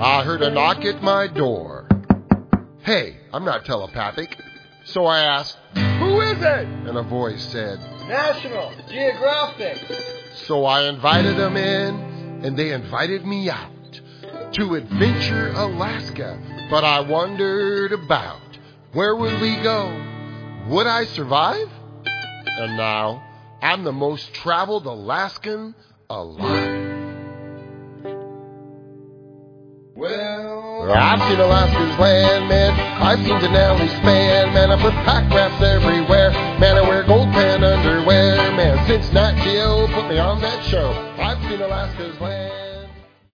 I heard a knock at my door. Hey, I'm not telepathic. So I asked, "Who is it?" And a voice said, "National Geographic." So I invited them in, and they invited me out to Adventure Alaska. But I wondered about, where would we go? Would I survive? And now, I'm the most traveled Alaskan alive. Well, I've seen Alaska's land, man. I've seen Denali span, man. I put pack wraps everywhere, man. I wear gold pan underwear, man. Since Nat Geo put me on that show, I've seen Alaska's land.